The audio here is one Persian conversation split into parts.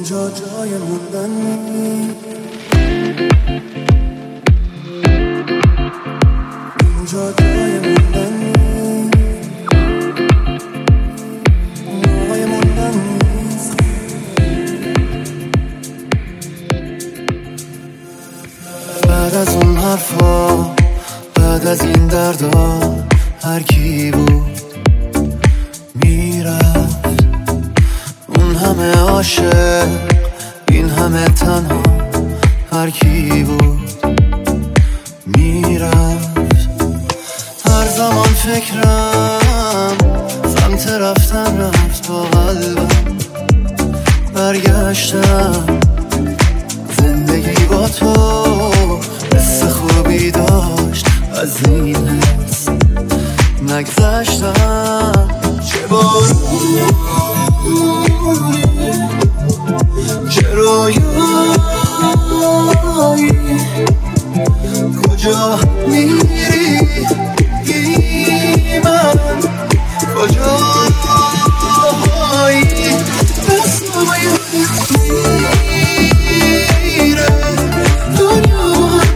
اینجا جای موندن نیست، اینجا جای موندن نیست، جای موندن نیست. بعد از اون حرفا، بعد از این دردا، هر کی بود میرفت. اون همه عاشق، این همه تنها، هر کی بود میرفت. هر زمان فکرم سمت رفتن رفت، با قلبم برگشتم. زندگی با تو حس خوبی داشت، از این حس نگذشتم. چه بارونی، چه رویایی، کجا میری بی من، کجایی؟ دستای میره دنیا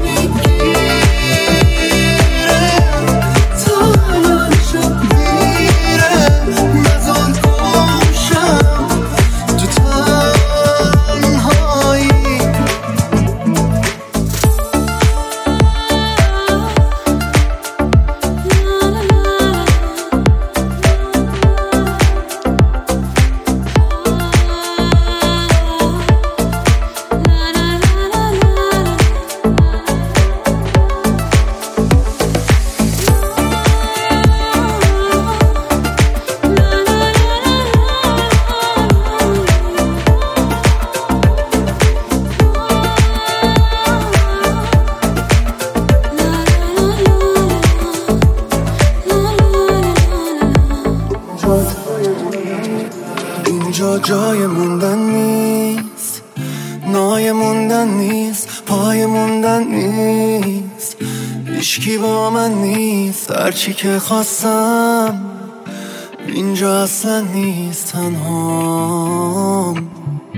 میگیره، تا من شد میره. نزار گوشم تو تنهایی. اینجا جای موندن نیست، نای موندن نیست، پای موندن نیست. هیچکی با من نیست، هرچی که خواستم اینجا اصلا نیست. تنهام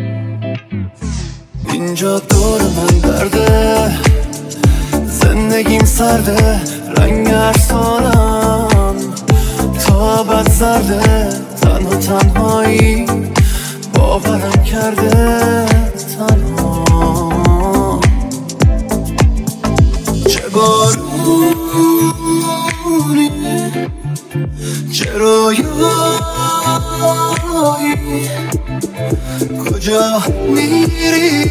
اینجا دور من درده، زندگیم سرده، رنگ هر سالم تا ابد زرده. تنها تنهایی باورم کرده، تنها. چه بارونی، چه رویایی، کجا میری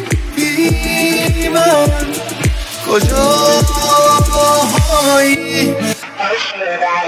بی من، کجایی؟